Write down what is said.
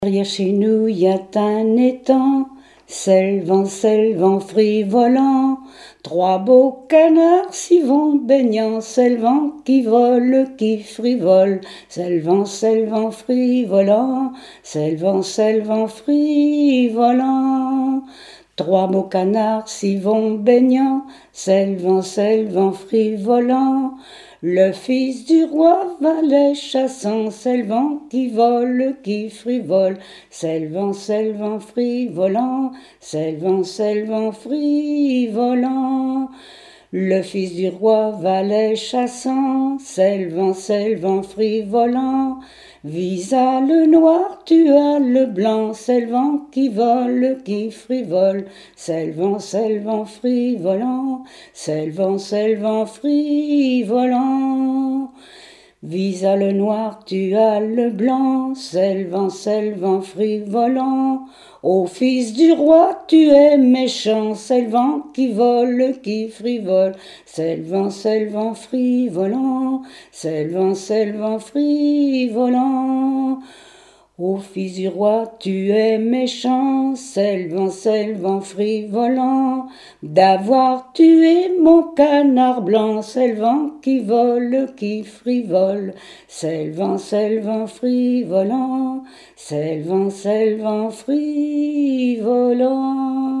Derrière chez nous, y a un étang, s'élevant, frivolant. Trois beaux canards s'y vont baignant, s'élevant, qui volent, qui frivolent. S'élevant, frivolant, s'élevant, frivolant. Trois beaux canards s'y vont baignant, s'élevant, frivolant. Le fils du roi va les chassant, s'élevant, qui vole, qui frivole. S'élevant, frivolant, s'élevant, frivolant. Le fils du roi va les chassant, s'élevant, frivolant. Visa le noir, tua le blanc, s'élevant, qui vole, qui frivole. S'élevant, frivolant, s'élevant, frivolant. Visa le noir, tua le blanc, s'élevant, frivolant. Ô fils du roi, tu es méchant, s'élevant, qui vole, qui frivole. S'élevant, frivolant, s'élevant, frivolant. Ô fils du roi, tu es méchant, s'élevant, frivolant, d'avoir tué mon canard blanc, s'élevant, qui vole, qui frivole, s'élevant, frivolant, s'élevant, frivolant.